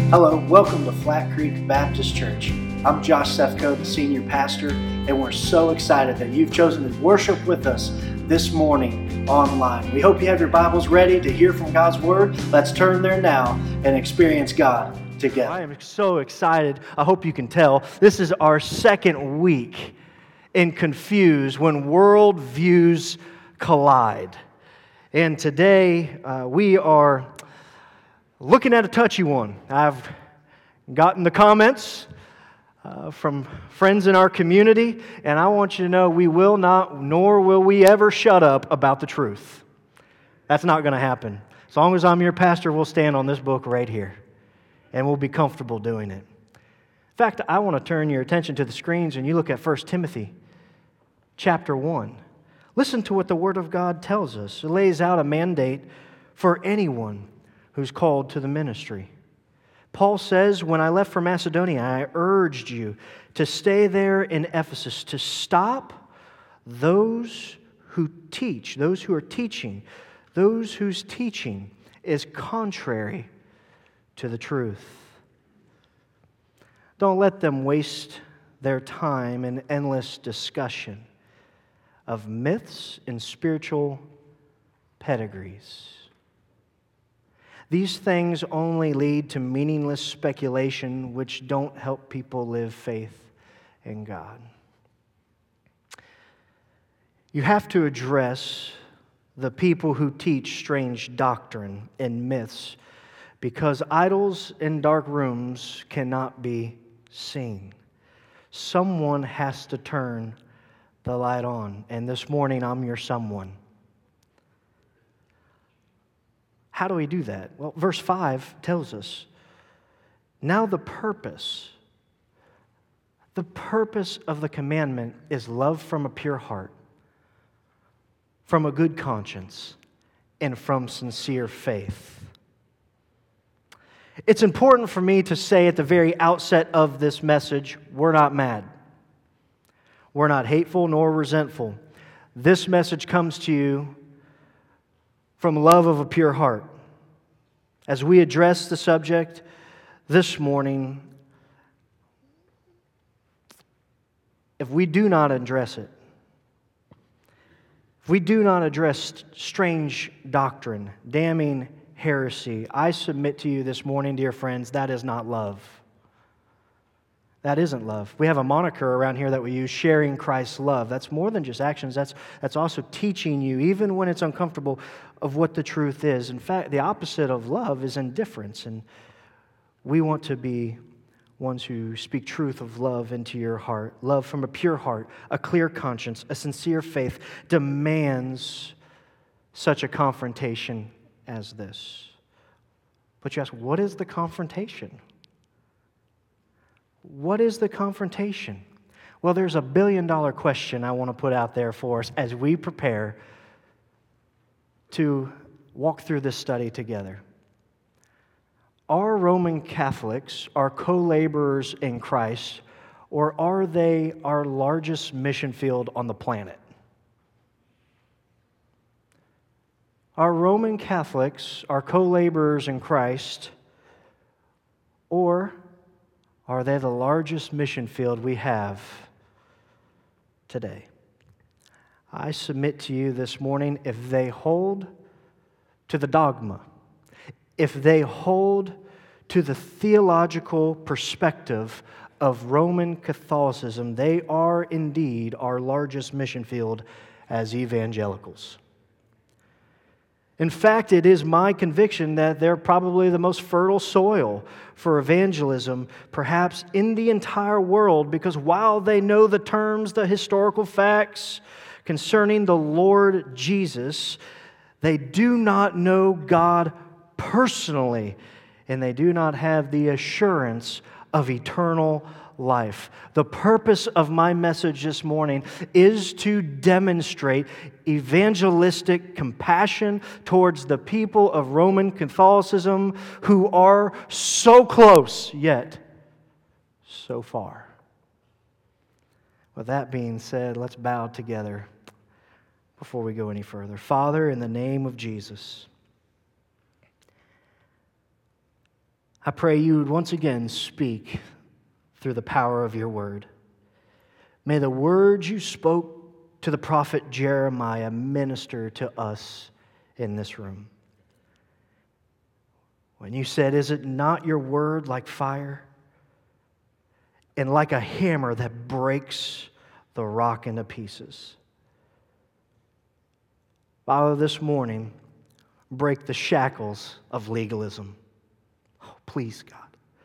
Hello, welcome to Flat Creek Baptist Church. I'm Josh Sefco, the senior pastor, and we're so excited that you've chosen to worship with us this morning online. We hope you have your Bibles ready to hear from God's Word. Let's turn there now and experience God together. I am so excited. I hope you can tell. This is our second week in Confused, when world views collide. And today we are looking at a touchy one. I've gotten the comments from friends in our community, and I want you to know we will not, nor will we ever shut up about the truth. That's not going to happen. As long as I'm your pastor, we'll stand on this book right here, and we'll be comfortable doing it. In fact, I want to turn your attention to the screens, and you look at 1 Timothy chapter 1. Listen to what the Word of God tells us. It lays out a mandate for anyone who's called to the ministry. Paul says, when I left for Macedonia, I urged you to stay there in Ephesus, to stop those who teach, those who are teaching, those whose teaching is contrary to the truth. Don't let them waste their time in endless discussion of myths and spiritual pedigrees. These things only lead to meaningless speculation which don't help people live faith in God. You have to address the people who teach strange doctrine and myths, because idols in dark rooms cannot be seen. Someone has to turn the light on, and this morning I'm your someone. How do we do that? Well, verse 5 tells us, now the purpose of the commandment is love from a pure heart, from a good conscience, and from sincere faith. It's important for me to say at the very outset of this message, we're not mad. We're not hateful nor resentful. This message comes to you from love of a pure heart. As we address the subject this morning, if we do not address it, if we do not address strange doctrine, damning heresy, I submit to you this morning, dear friends, that is not love. That isn't love. We have a moniker around here that we use, sharing Christ's love. That's more than just actions. That's also teaching you, even when it's uncomfortable, of what the truth is. In fact, the opposite of love is indifference. And we want to be ones who speak truth of love into your heart. Love from a pure heart, a clear conscience, a sincere faith demands such a confrontation as this. But you ask, what is the confrontation? What is the confrontation? Well, there's a billion-dollar question I want to put out there for us as we prepare to walk through this study together. Are Roman Catholics our co-laborers in Christ, or are they our largest mission field on the planet? Are Roman Catholics our co-laborers in Christ, or are they the largest mission field we have today? I submit to you this morning, if they hold to the dogma, if they hold to the theological perspective of Roman Catholicism, they are indeed our largest mission field as evangelicals. In fact, it is my conviction that they're probably the most fertile soil for evangelism, perhaps in the entire world, because while they know the terms, the historical facts concerning the Lord Jesus, they do not know God personally, and they do not have the assurance of eternal life. The purpose of my message this morning is to demonstrate evangelistic compassion towards the people of Roman Catholicism who are so close, yet so far. With that being said, let's bow together before we go any further. Father, in the name of Jesus, I pray you would once again speak through the power of your word. May the words you spoke to the prophet Jeremiah minister to us in this room. When you said, "Is it not your word like fire and like a hammer that breaks the rock into pieces?" Father, this morning, break the shackles of legalism. Oh, please, God.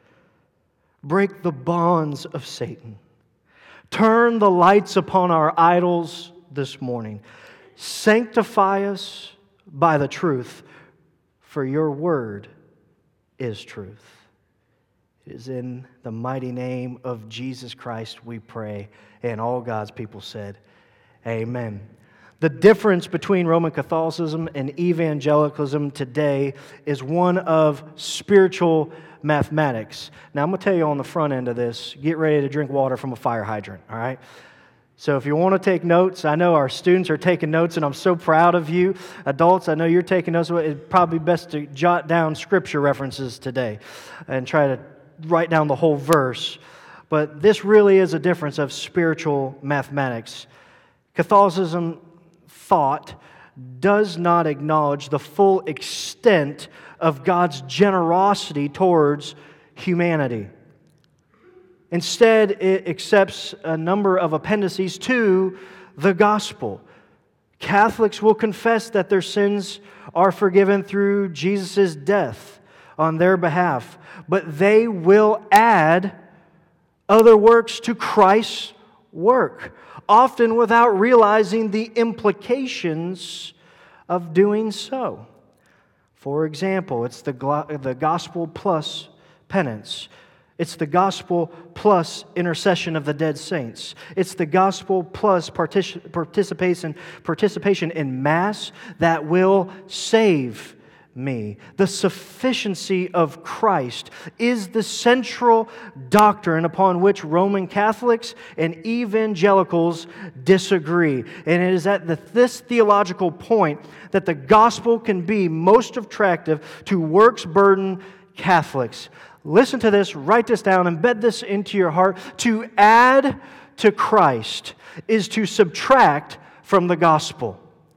Break the bonds of Satan. Turn the lights upon our idols this morning. Sanctify us by the truth, for your word is truth. It is in the mighty name of Jesus Christ we pray, and all God's people said, amen. The difference between Roman Catholicism and evangelicalism today is one of spiritual mathematics. Now, I'm going to tell you on the front end of this, get ready to drink water from a fire hydrant, all right? So if you want to take notes, I know our students are taking notes, and I'm so proud of you. Adults, I know you're taking notes. It's probably best to jot down scripture references today and try to write down the whole verse. But this really is a difference of spiritual mathematics. Catholicism thought does not acknowledge the full extent of God's generosity towards humanity. Instead, it accepts a number of appendices to the gospel. Catholics will confess that their sins are forgiven through Jesus' death on their behalf, but they will add other works to Christ's work, often without realizing the implications of doing so. For example, it's the gospel plus penance. It's the gospel plus intercession of the dead saints. It's the gospel plus participation in Mass that will save me. The sufficiency of Christ is the central doctrine upon which Roman Catholics and evangelicals disagree. And it is at this theological point that the gospel can be most attractive to works-burdened Catholics. Listen to this, write this down, embed this into your heart. To add to Christ is to subtract from the gospel.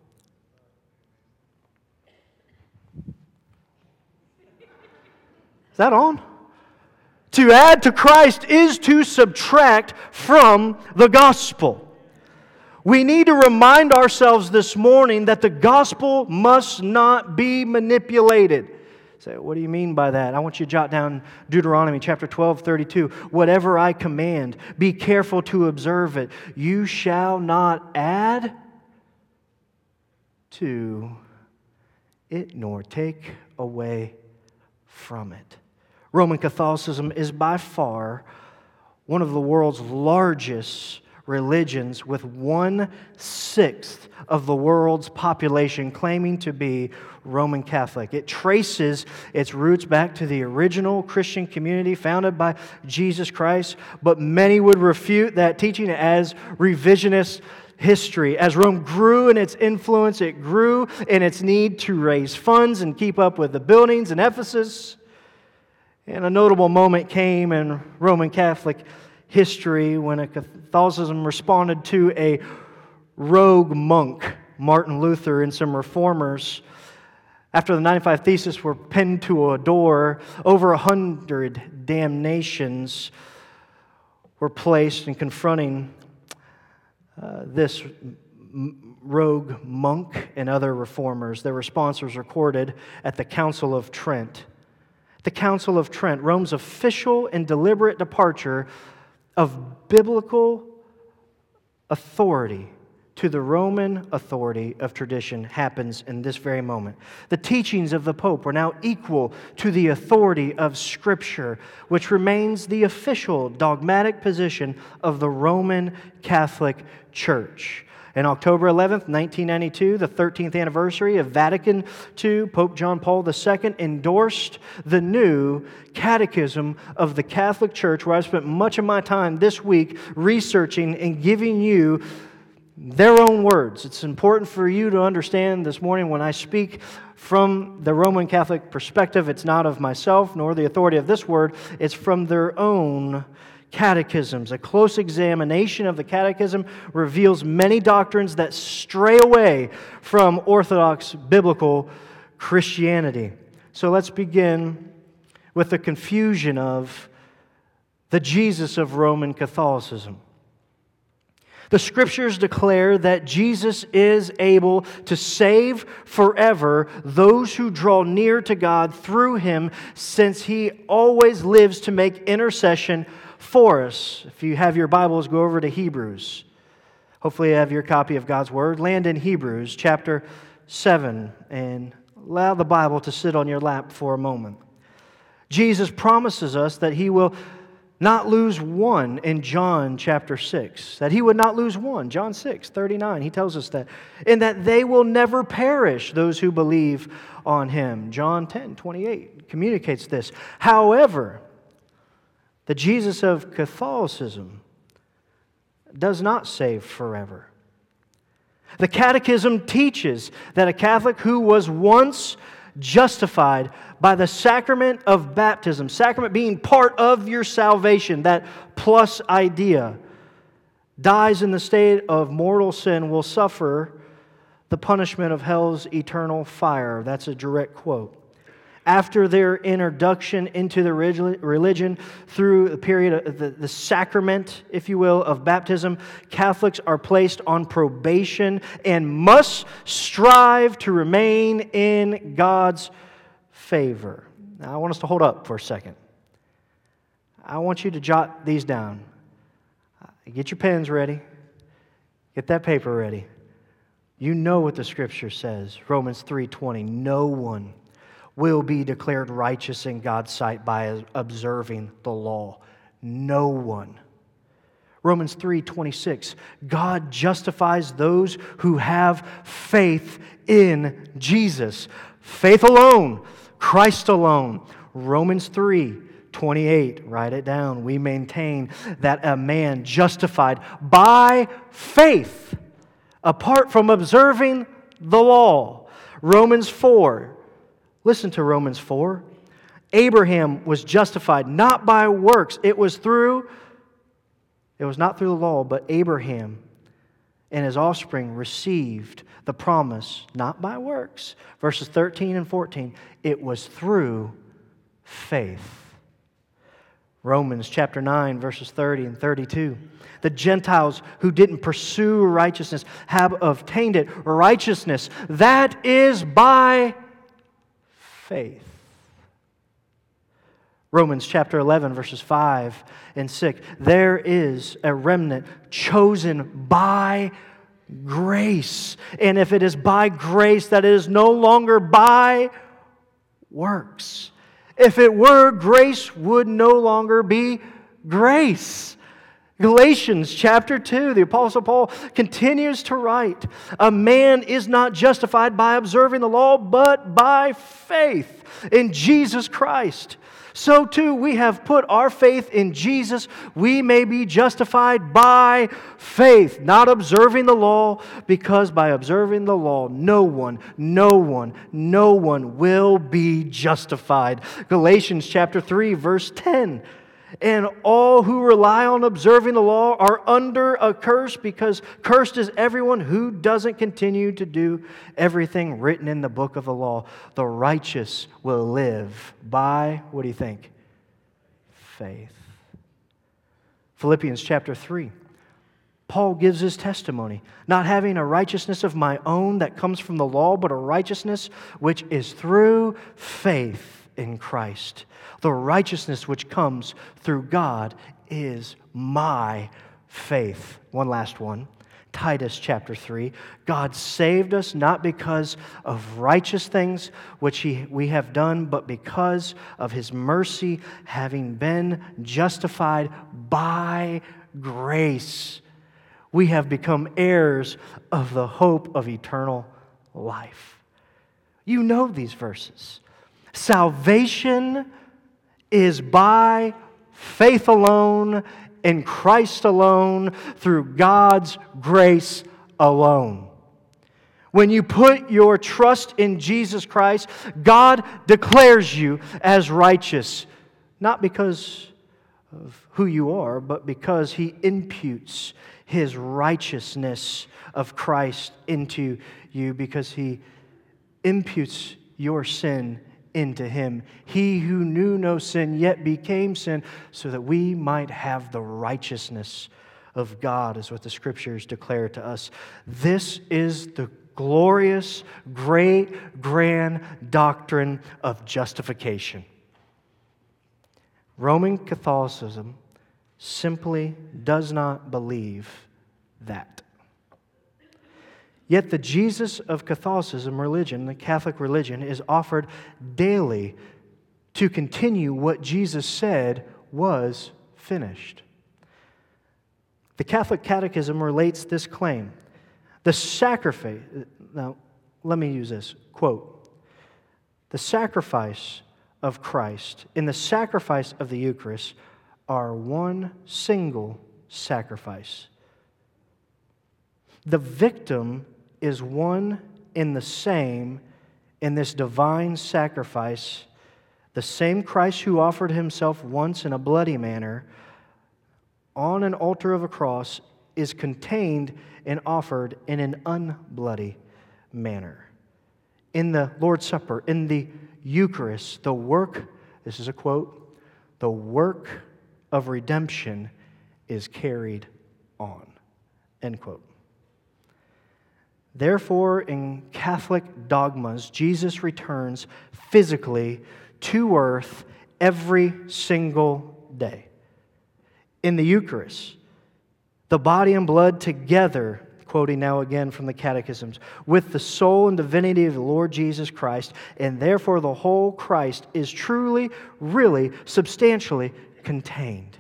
Is that on? To add to Christ is to subtract from the gospel. We need to remind ourselves this morning that the gospel must not be manipulated. Say, what do you mean by that? I want you to jot down Deuteronomy chapter 12:32. Whatever I command, be careful to observe it. You shall not add to it nor take away from it. Roman Catholicism is by far one of the world's largest religions, with 1/6 of the world's population claiming to be Roman Catholic. It traces its roots back to the original Christian community founded by Jesus Christ, but many would refute that teaching as revisionist history. As Rome grew in its influence, it grew in its need to raise funds and keep up with the buildings in Ephesus. And a notable moment came in Roman Catholic history when Catholicism responded to a rogue monk, Martin Luther, and some reformers. After the 95 Theses were pinned to a door, over 100 damnations were placed in confronting this rogue monk and other reformers. Their response was recorded at the Council of Trent. The Council of Trent, Rome's official and deliberate departure of biblical authority to the Roman authority of tradition, happens in this very moment. The teachings of the Pope are now equal to the authority of Scripture, which remains the official dogmatic position of the Roman Catholic Church. On October 11th, 1992, the 13th anniversary of Vatican II, Pope John Paul II endorsed the new Catechism of the Catholic Church, where I've spent much of my time this week researching and giving you their own words. It's important for you to understand this morning when I speak from the Roman Catholic perspective. It's not of myself nor the authority of this word. It's from their own catechisms. A close examination of the catechism reveals many doctrines that stray away from Orthodox biblical Christianity. So let's begin with the confusion of the Jesus of Roman Catholicism. The Scriptures declare that Jesus is able to save forever those who draw near to God through Him, since He always lives to make intercession for us. If you have your Bibles, go over to Hebrews. Hopefully you have your copy of God's Word. Land in Hebrews chapter 7 and allow the Bible to sit on your lap for a moment. Jesus promises us that He will not lose one in John chapter 6. That He would not lose one. John 6:39, He tells us that. And that they will never perish, those who believe on Him. John 10:28 communicates this. However, the Jesus of Catholicism does not save forever. The Catechism teaches that a Catholic who was once justified by the sacrament of baptism, sacrament being part of your salvation, that plus idea, dies in the state of mortal sin, will suffer the punishment of hell's eternal fire. That's a direct quote. After their introduction into the religion through the period of the sacrament, if you will, of baptism, Catholics are placed on probation and must strive to remain in God's favor. Now, I want us to hold up for a second. I want you to jot these down. Get your pens ready. Get that paper ready. You know what the Scripture says. Romans 3:20. No one will be declared righteous in God's sight by observing the law. No one. Romans 3:26. God justifies those who have faith in Jesus. Faith alone, Christ alone. Romans 3:28. Write it down. We maintain that a man justified by faith, apart from observing the law. Romans 4. Listen to Romans 4. Abraham was justified not by works. It was not through the law, but Abraham and his offspring received the promise not by works. Verses 13 and 14. It was through faith. Romans chapter 9, verses 30 and 32. The Gentiles who didn't pursue righteousness have obtained it. Righteousness, that is by faith. Romans chapter 11, verses 5 and 6. There is a remnant chosen by grace. And if it is by grace, that is no longer by works. If it were, grace would no longer be grace. Galatians chapter 2, the Apostle Paul continues to write, a man is not justified by observing the law, but by faith in Jesus Christ. So too we have put our faith in Jesus. We may be justified by faith, not observing the law, because by observing the law, no one will be justified. Galatians chapter 3, verse 10. And all who rely on observing the law are under a curse, because cursed is everyone who doesn't continue to do everything written in the book of the law. The righteous will live by, what do you think? Faith. Philippians chapter 3. Paul gives his testimony, not having a righteousness of my own that comes from the law, but a righteousness which is through faith in Christ. The righteousness which comes through God is my faith. One last one. Titus chapter 3. God saved us not because of righteous things which we have done, but because of His mercy, having been justified by grace. We have become heirs of the hope of eternal life. You know these verses. Salvation is by faith alone, in Christ alone, through God's grace alone. When you put your trust in Jesus Christ, God declares you as righteous, not because of who you are, but because He imputes His righteousness of Christ into you, because He imputes your sin into Him. He who knew no sin yet became sin so that we might have the righteousness of God, is what the Scriptures declare to us. This is the glorious, great, grand doctrine of justification. Roman Catholicism simply does not believe that. Yet the Jesus of Catholicism religion, the Catholic religion, is offered daily to continue what Jesus said was finished. The Catholic Catechism relates this claim. The sacrifice, now let me use this, quote, the sacrifice of Christ in the sacrifice of the Eucharist are one single sacrifice. The victim is one in the same in this divine sacrifice, the same Christ who offered Himself once in a bloody manner on an altar of a cross is contained and offered in an unbloody manner. In the Lord's Supper, in the Eucharist, the work, this is a quote, the work of redemption is carried on, end quote. Therefore, in Catholic dogmas, Jesus returns physically to earth every single day. In the Eucharist, the body and blood together, quoting now again from the catechisms, with the soul and divinity of the Lord Jesus Christ, and therefore the whole Christ is truly, really, substantially contained.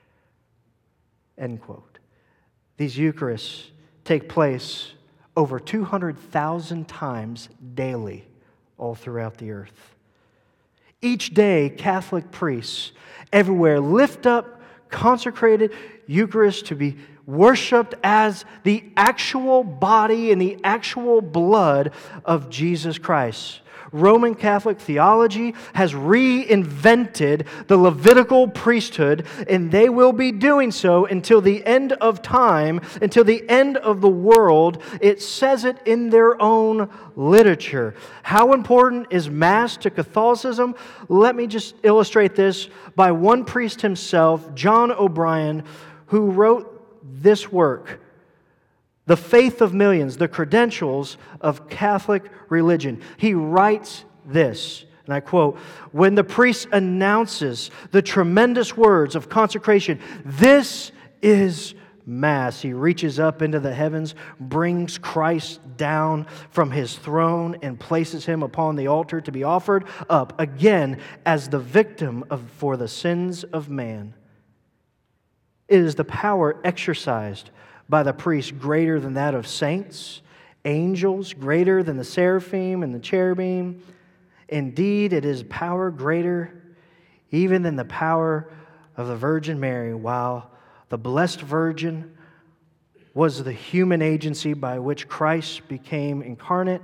End quote. These Eucharists take place over 200,000 times daily all throughout the earth. Each day, Catholic priests everywhere lift up consecrated Eucharist to be worshiped as the actual body and the actual blood of Jesus Christ. Roman Catholic theology has reinvented the Levitical priesthood, and they will be doing so until the end of time, until the end of the world. It says it in their own literature. How important is Mass to Catholicism? Let me just illustrate this by one priest himself, John O'Brien, who wrote this work, The Faith of Millions, the Credentials of Catholic Religion. He writes this, and I quote, "When the priest announces the tremendous words of consecration, 'This is Mass,' he reaches up into the heavens, brings Christ down from His throne, and places Him upon the altar to be offered up again as the victim for the sins of man. It is the power exercised by the priest greater than that of saints, angels, greater than the seraphim and the cherubim. Indeed, it is power greater even than the power of the Virgin Mary, while the Blessed Virgin was the human agency by which Christ became incarnate.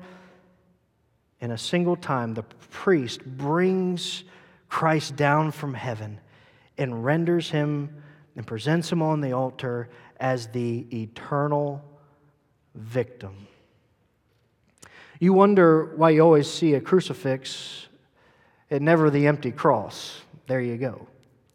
In a single time, the priest brings Christ down from heaven and renders Him and presents Him on the altar as the eternal victim." You wonder why you always see a crucifix and never the empty cross. There you go.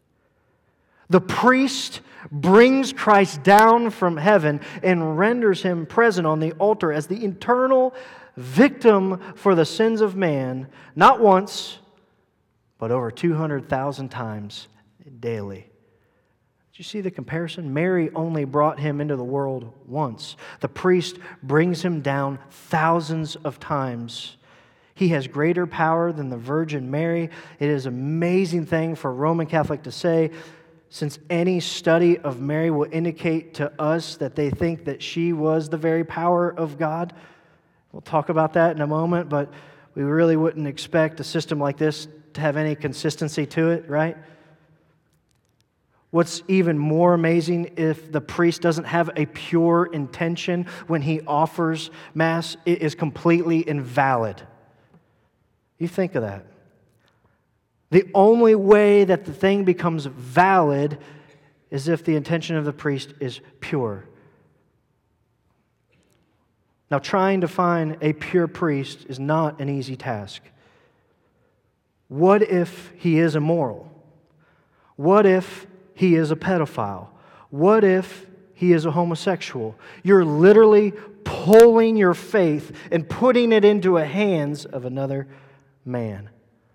The priest brings Christ down from heaven and renders Him present on the altar as the eternal victim for the sins of man, not once, but over 200,000 times daily. You see the comparison? Mary only brought Him into the world once. The priest brings Him down thousands of times. He has greater power than the Virgin Mary. It is an amazing thing for a Roman Catholic to say, since any study of Mary will indicate to us that they think that she was the very power of God. We'll talk about that in a moment, but we really wouldn't expect a system like this to have any consistency to it, right? What's even more amazing, if the priest doesn't have a pure intention when he offers Mass, it is completely invalid. You think of that. The only way that the thing becomes valid is if the intention of the priest is pure. Now, trying to find a pure priest is not an easy task. What if he is immoral? What if he is a pedophile? What if he is a homosexual? You're literally pulling your faith and putting it into the hands of another man.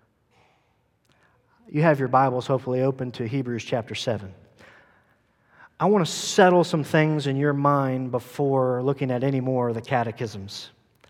You have your Bibles hopefully open to Hebrews chapter 7. I want to settle some things in your mind before looking at any more of the catechisms.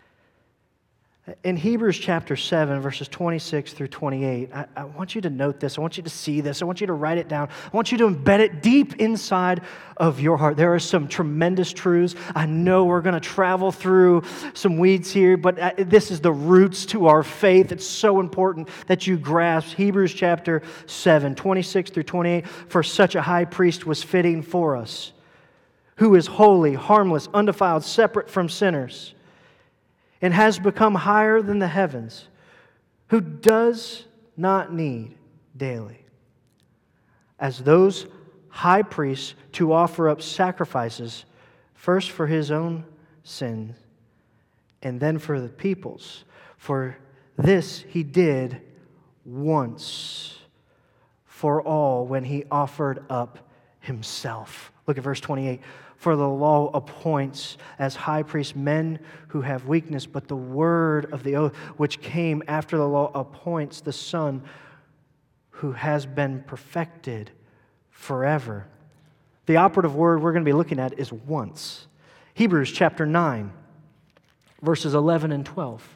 In Hebrews chapter 7, verses 26 through 28, I want you to note this. I want you to see this. I want you to write it down. I want you to embed it deep inside of your heart. There are some tremendous truths. I know we're going to travel through some weeds here, but this is the roots to our faith. It's so important that you grasp Hebrews chapter 7, 26 through 28. For such a high priest was fitting for us, who is holy, harmless, undefiled, separate from sinners, and has become higher than the heavens, who does not need daily, as those high priests, to offer up sacrifices, first for his own sins, and then for the people's. For this he did once for all when he offered up himself. Look at verse 28. For the law appoints as high priests men who have weakness, but the word of the oath which came after the law appoints the Son who has been perfected forever. The operative word we're going to be looking at is once. Hebrews chapter 9, verses 11 and 12.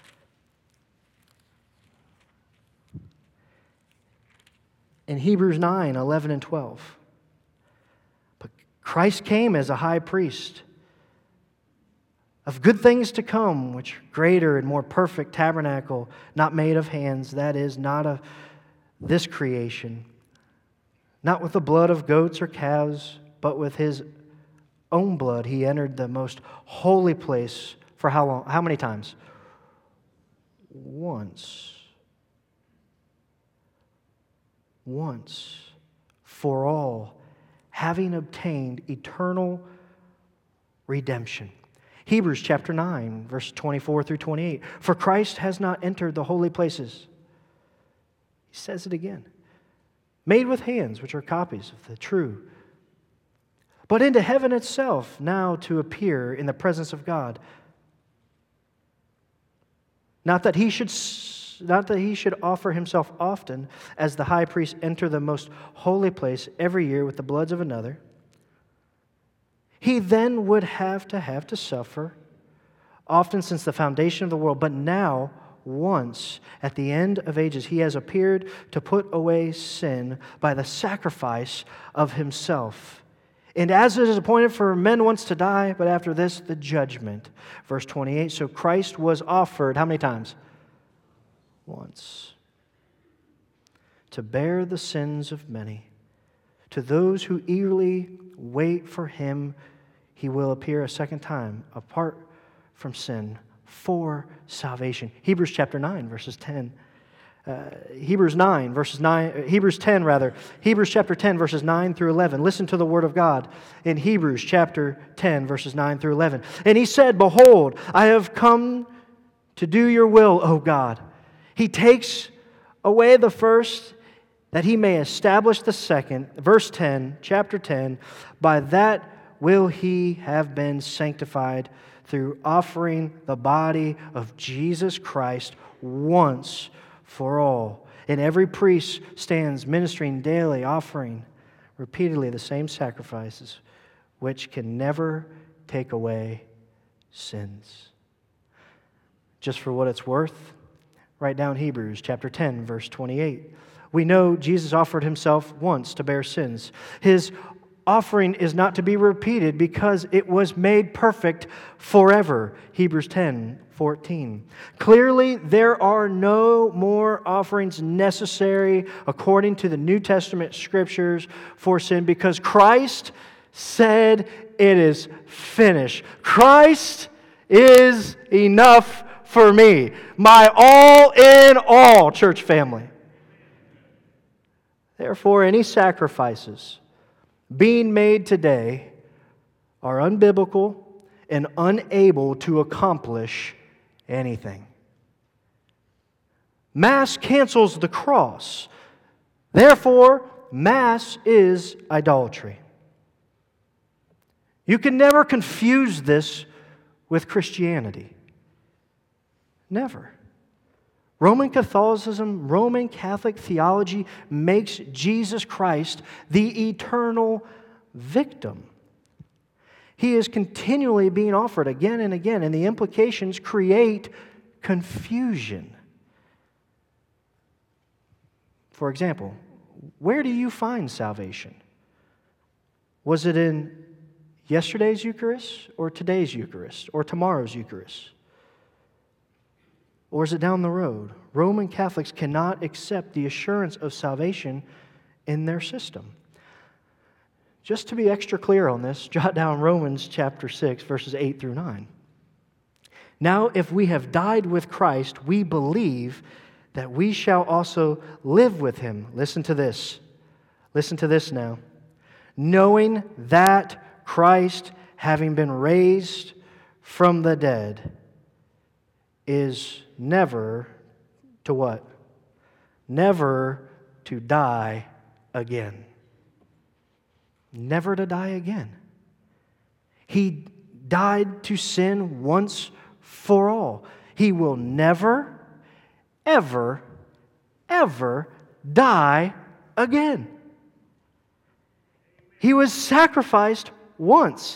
In Hebrews 9, 11 and 12. Christ came as a high priest of good things to come, which greater and more perfect tabernacle, not made of hands, that is, not of this creation, not with the blood of goats or calves, but with his own blood he entered the most holy place for how long? How many times? Once. Once for all, having obtained eternal redemption. Hebrews chapter 9, verse 24 through 28. For Christ has not entered the holy places. He says it again. Made with hands, which are copies of the true. But into heaven itself, now to appear in the presence of God. Not that he should offer himself often, as the high priest enter the most holy place every year with the bloods of another. He then would have to suffer often since the foundation of the world. But now, once at the end of ages, he has appeared to put away sin by the sacrifice of himself. And as it is appointed for men once to die, but after this, the judgment. Verse 28, so Christ was offered, how many times? Once, to bear the sins of many. To those who eagerly wait for him, he will appear a second time, apart from sin, for salvation. Hebrews chapter 9, verses 10. Hebrews chapter 10, verses 9 through 11. Listen to the word of God in Hebrews chapter 10, verses 9 through 11. And he said, behold, I have come to do your will, O God. He takes away the first, that he may establish the second. Verse 10, chapter 10, by that will he have been sanctified through offering the body of Jesus Christ once for all. And every priest stands ministering daily, offering repeatedly the same sacrifices, which can never take away sins. Just for what it's worth, write down Hebrews chapter 10, verse 28. We know Jesus offered himself once to bear sins. His offering is not to be repeated because it was made perfect forever. Hebrews 10:14. Clearly, there are no more offerings necessary according to the New Testament scriptures for sin because Christ said it is finished. Christ is enough for me. My all in all, church family. Therefore, any sacrifices being made today are unbiblical and unable to accomplish anything. Mass cancels the cross. Therefore, Mass is idolatry. You can never confuse this with Christianity. Never. Roman Catholicism, Roman Catholic theology makes Jesus Christ the eternal victim. He is continually being offered again and again, and the implications create confusion. For example, where do you find salvation? Was it in yesterday's Eucharist, or today's Eucharist, or tomorrow's Eucharist? Or is it down the road? Roman Catholics cannot accept the assurance of salvation in their system. Just to be extra clear on this, jot down Romans chapter 6, verses 8 through 9. Now, if we have died with Christ, we believe that we shall also live with Him. Listen to this. Listen to this now. Knowing that Christ, having been raised from the dead, is never to what? Never to die again. Never to die again. He died to sin once for all. He will never, ever, ever die again. He was sacrificed once.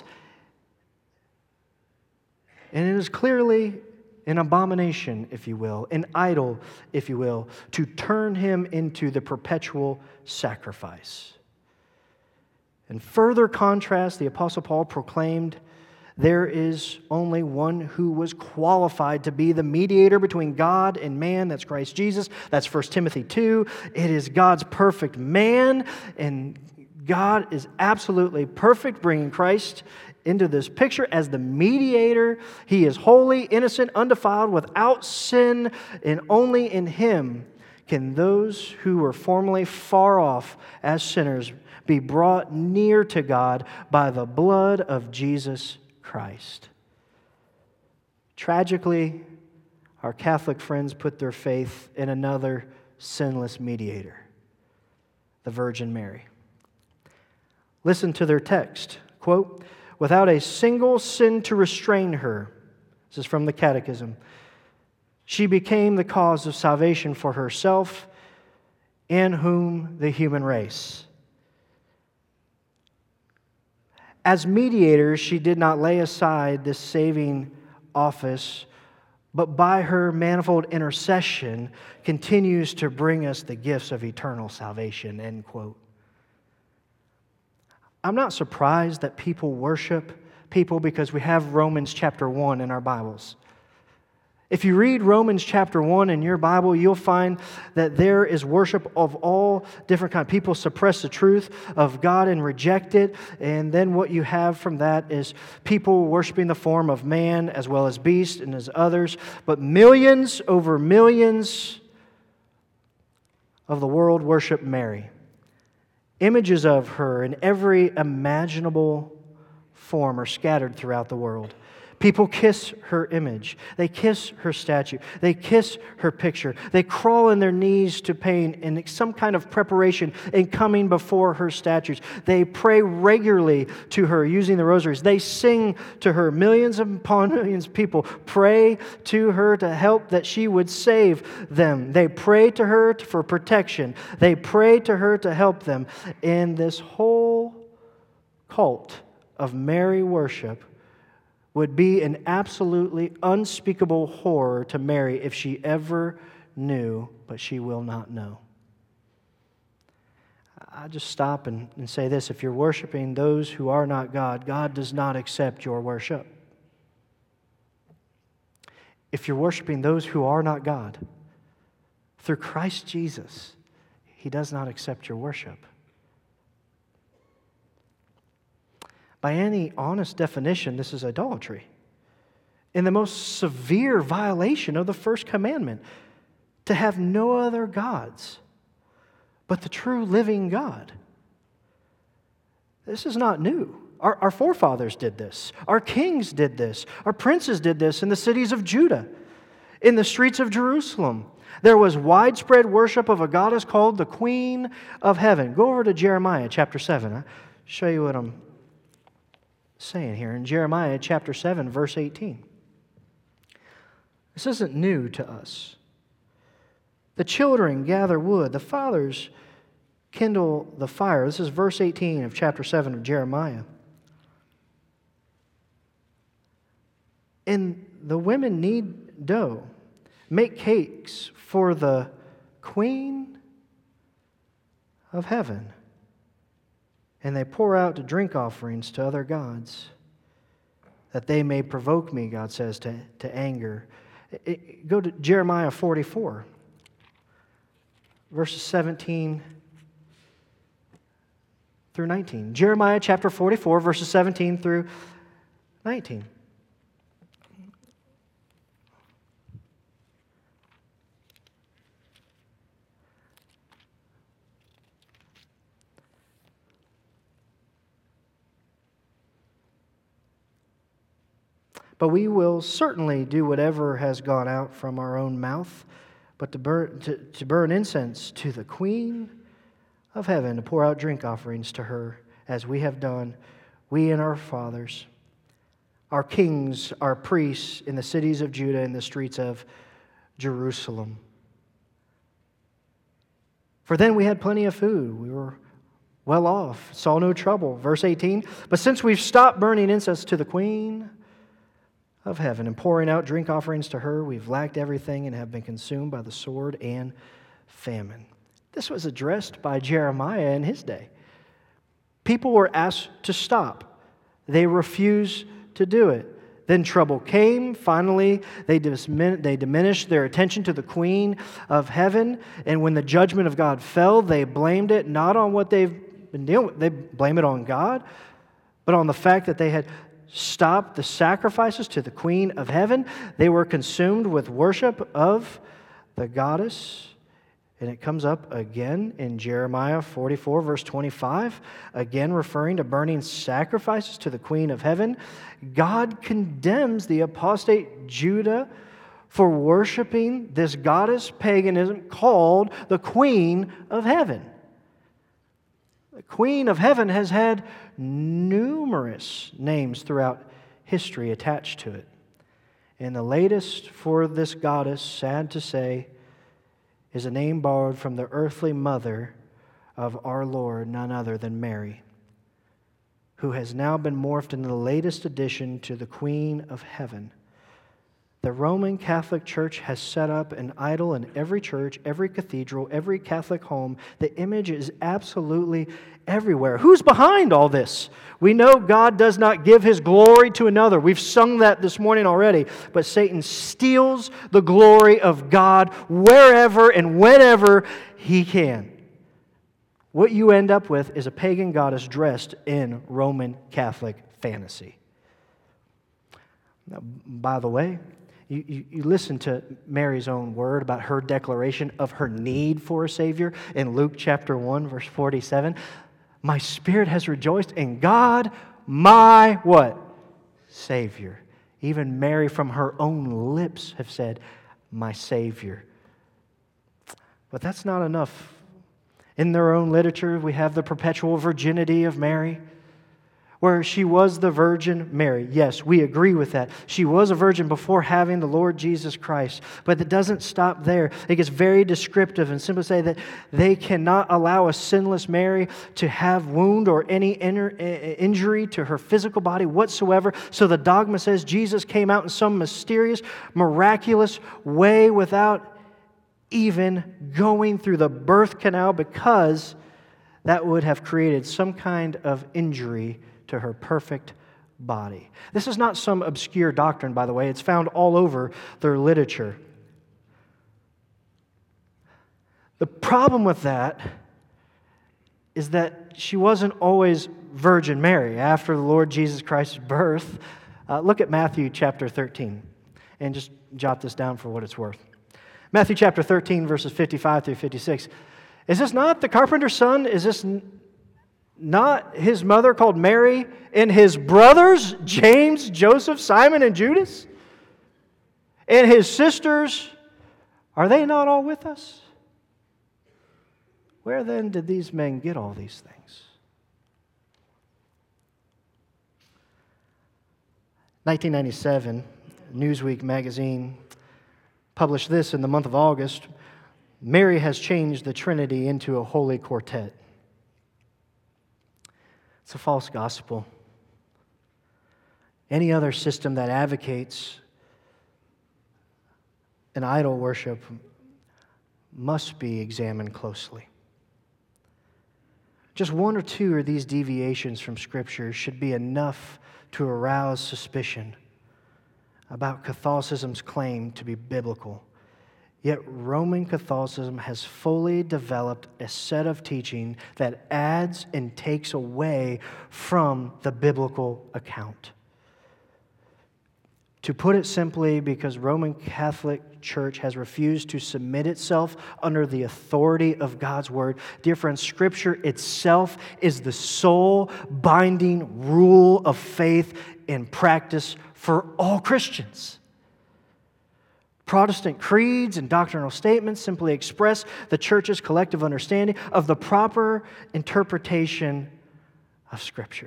And it is clearly an abomination, if you will, an idol, if you will, to turn Him into the perpetual sacrifice. In further contrast, the Apostle Paul proclaimed, there is only one who was qualified to be the mediator between God and man. That's Christ Jesus. That's 1 Timothy 2. It is God's perfect man, and God is absolutely perfect, bringing Christ into this picture as the mediator. He is holy, innocent, undefiled, without sin, and only in Him can those who were formerly far off as sinners be brought near to God by the blood of Jesus Christ. Tragically, our Catholic friends put their faith in another sinless mediator, the Virgin Mary. Listen to their text. Quote, without a single sin to restrain her, this is from the Catechism, she became the cause of salvation for herself and whom the human race. As mediator, she did not lay aside this saving office, but by her manifold intercession continues to bring us the gifts of eternal salvation, end quote. I'm not surprised that people worship people because we have Romans chapter 1 in our Bibles. If you read Romans chapter 1 in your Bible, you'll find that there is worship of all different kinds. People suppress the truth of God and reject it. And then what you have from that is people worshiping the form of man as well as beast and as others. But millions over millions of the world worship Mary. Images of her in every imaginable form are scattered throughout the world. People kiss her image. They kiss her statue. They kiss her picture. They crawl on their knees to pain in some kind of preparation in coming before her statues. They pray regularly to her using the rosaries. They sing to her. Millions upon millions of people pray to her to help that she would save them. They pray to her for protection. They pray to her to help them. And this whole cult of Mary worship would be an absolutely unspeakable horror to Mary if she ever knew, but she will not know. I just stop and say this. If you're worshiping those who are not God, God does not accept your worship. If you're worshiping those who are not God, through Christ Jesus, He does not accept your worship. By any honest definition, this is idolatry. In the most severe violation of the first commandment, to have no other gods but the true living God. This is not new. Our forefathers did this. Our kings did this. Our princes did this in the cities of Judah, in the streets of Jerusalem. There was widespread worship of a goddess called the Queen of Heaven. Go over to Jeremiah chapter 7. I'll show you what I'm saying here. In Jeremiah chapter 7, verse 18. This isn't new to us. The children gather wood. The fathers kindle the fire. This is verse 18 of chapter 7 of Jeremiah. And the women knead dough, make cakes for the Queen of Heaven. And they pour out drink offerings to other gods, that they may provoke me, God says, to anger. Go to Jeremiah 44, verses 17 through 19. Jeremiah chapter 44, verses 17 through 19. But we will certainly do whatever has gone out from our own mouth, but to burn incense to the Queen of Heaven, to pour out drink offerings to her, as we have done, we and our fathers, our kings, our priests in the cities of Judah and the streets of Jerusalem. For then we had plenty of food. We were well off, saw no trouble. Verse 18, but since we've stopped burning incense to the Queen of Heaven and pouring out drink offerings to her, we've lacked everything and have been consumed by the sword and famine. This was addressed by Jeremiah in his day. People were asked to stop. They refused to do it. Then trouble came. Finally, they diminished their attention to the Queen of Heaven. And when the judgment of God fell, they blamed it not on what they've been dealing with. They blame it on God, but on the fact that they had stopped the sacrifices to the Queen of Heaven. They were consumed with worship of the goddess. And it comes up again in Jeremiah 44, verse 25, again referring to burning sacrifices to the Queen of Heaven. God condemns the apostate Judah for worshiping this goddess paganism called the Queen of Heaven. The Queen of Heaven has had numerous names throughout history attached to it. And the latest for this goddess, sad to say, is a name borrowed from the earthly mother of our Lord, none other than Mary, who has now been morphed into the latest addition to the Queen of Heaven. The Roman Catholic Church has set up an idol in every church, every cathedral, every Catholic home. The image is absolutely everywhere. Who's behind all this? We know God does not give His glory to another. We've sung that this morning already. But Satan steals the glory of God wherever and whenever he can. What you end up with is a pagan goddess dressed in Roman Catholic fantasy. Now, by the way, you listen to Mary's own word about her declaration of her need for a Savior in Luke chapter 1, verse 47. My spirit has rejoiced in God, my what? Savior. Even Mary from her own lips have said, my Savior. But that's not enough. In their own literature, we have the perpetual virginity of Mary, where she was the Virgin Mary. Yes, we agree with that. She was a virgin before having the Lord Jesus Christ. But it doesn't stop there. It gets very descriptive and simply say that they cannot allow a sinless Mary to have wound or any injury to her physical body whatsoever. So the dogma says Jesus came out in some mysterious, miraculous way without even going through the birth canal, because that would have created some kind of injury to her perfect body. This is not some obscure doctrine, by the way. It's found all over their literature. The problem with that is that she wasn't always Virgin Mary. After the Lord Jesus Christ's birth, look at Matthew chapter 13, and just jot this down for what it's worth. Matthew chapter 13, verses 55 through 56. Is this not the carpenter's son? Is this not his mother called Mary, and his brothers, James, Joseph, Simon, and Judas? And his sisters, are they not all with us? Where then did these men get all these things? 1997, Newsweek magazine published this in the month of August. Mary has changed the Trinity into a holy quartet. It's a false gospel. Any other system that advocates an idol worship must be examined closely. Just one or two of these deviations from Scripture should be enough to arouse suspicion about Catholicism's claim to be biblical. Yet Roman Catholicism has fully developed a set of teaching that adds and takes away from the biblical account. To put it simply, because Roman Catholic Church has refused to submit itself under the authority of God's Word, dear friends, Scripture itself is the sole binding rule of faith and practice for all Christians. Protestant creeds and doctrinal statements simply express the Church's collective understanding of the proper interpretation of Scripture.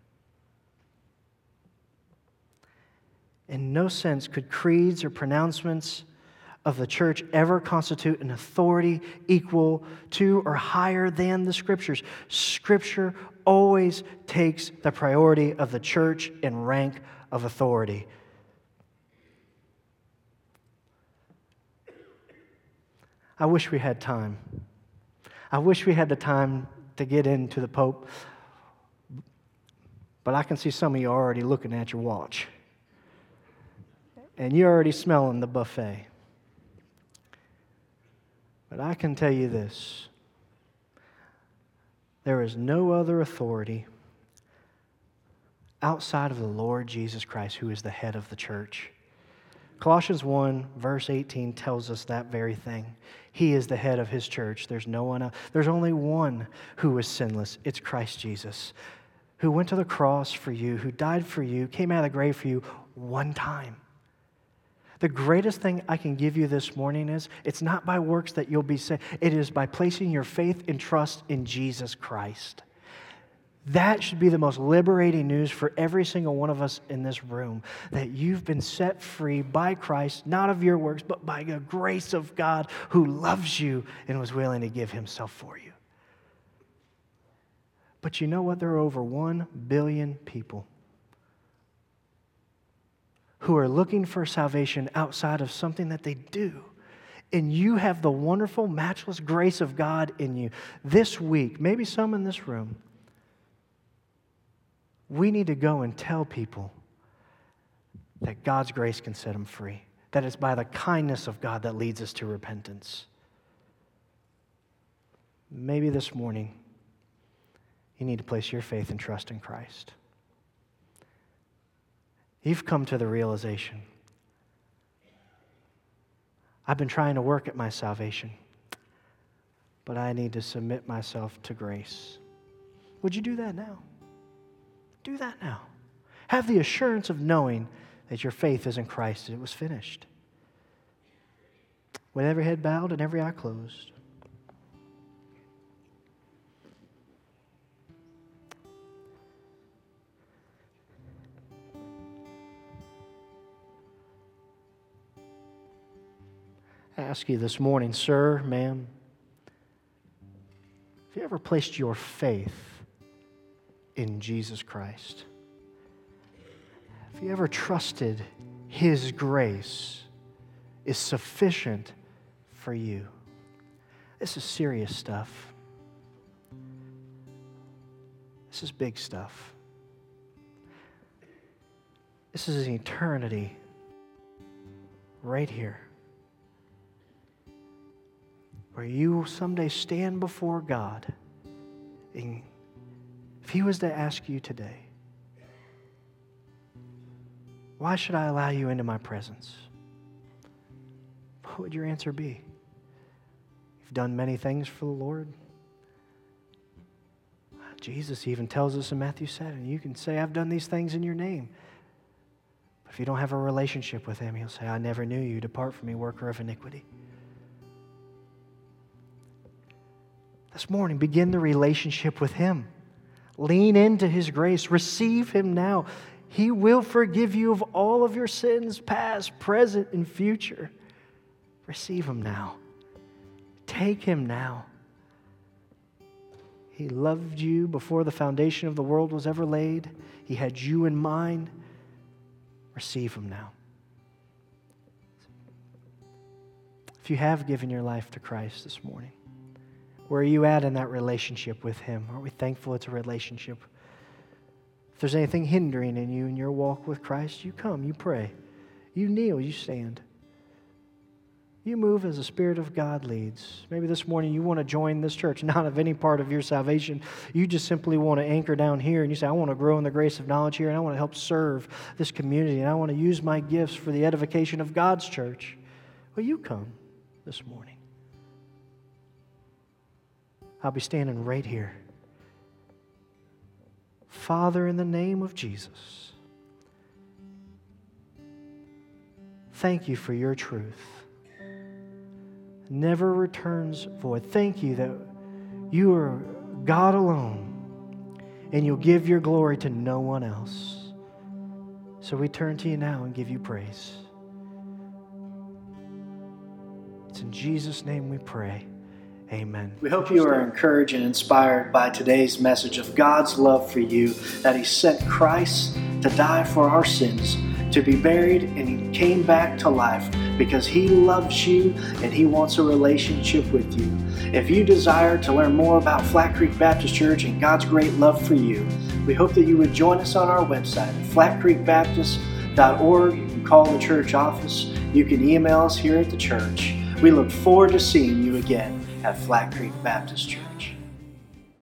In no sense could creeds or pronouncements of the Church ever constitute an authority equal to or higher than the Scriptures. Scripture always takes the priority of the Church in rank of authority. I wish we had time. I wish we had the time to get into the Pope, but I can see some of you already looking at your watch. And you're already smelling the buffet. But I can tell you this. There is no other authority outside of the Lord Jesus Christ, who is the head of the church. Colossians 1, verse 18 tells us that very thing. He is the head of His church. There's no one else. There's only one who is sinless. It's Christ Jesus, who went to the cross for you, who died for you, came out of the grave for you one time. The greatest thing I can give you this morning is, it's not by works that you'll be saved. It is by placing your faith and trust in Jesus Christ. That should be the most liberating news for every single one of us in this room, that you've been set free by Christ, not of your works, but by the grace of God who loves you and was willing to give Himself for you. But you know what? There are over 1 billion people who are looking for salvation outside of something that they do. And you have the wonderful, matchless grace of God in you. This week, maybe some in this room, we need to go and tell people that God's grace can set them free, that it's by the kindness of God that leads us to repentance. Maybe this morning, you need to place your faith and trust in Christ. You've come to the realization, I've been trying to work at my salvation, but I need to submit myself to grace. Would you do that now? Do that now. Have the assurance of knowing that your faith is in Christ and it was finished. With every head bowed and every eye closed. I ask you this morning, sir, ma'am, have you ever placed your faith in Jesus Christ? Have you ever trusted His grace is sufficient for you? This is serious stuff. This is big stuff. This is an eternity right here, where you will someday stand before God. And if He was to ask you today, why should I allow you into my presence? What would your answer be? You've done many things for the Lord. Jesus even tells us in Matthew 7, you can say, I've done these things in your name. But if you don't have a relationship with Him, He'll say, I never knew you. Depart from me, worker of iniquity. This morning, begin the relationship with Him. Lean into His grace. Receive Him now. He will forgive you of all of your sins, past, present, and future. Receive Him now. Take Him now. He loved you before the foundation of the world was ever laid. He had you in mind. Receive Him now. If you have given your life to Christ this morning, where are you at in that relationship with Him? Are we thankful it's a relationship? If there's anything hindering in you in your walk with Christ, you come, you pray. You kneel, you stand. You move as the Spirit of God leads. Maybe this morning you want to join this church, not of any part of your salvation. You just simply want to anchor down here and you say, I want to grow in the grace of knowledge here and I want to help serve this community and I want to use my gifts for the edification of God's church. Well, you come this morning. I'll be standing right here. Father, in the name of Jesus, thank you for your truth. Never returns void. Thank you that you are God alone and you'll give your glory to no one else. So we turn to you now and give you praise. It's in Jesus' name we pray. Amen. We hope you are encouraged and inspired by today's message of God's love for you, that He sent Christ to die for our sins, to be buried, and He came back to life because He loves you and He wants a relationship with you. If you desire to learn more about Flat Creek Baptist Church and God's great love for you, we hope that you would join us on our website at flatcreekbaptist.org. You can call the church office. You can email us here at the church. We look forward to seeing you again at Flat Creek Baptist Church.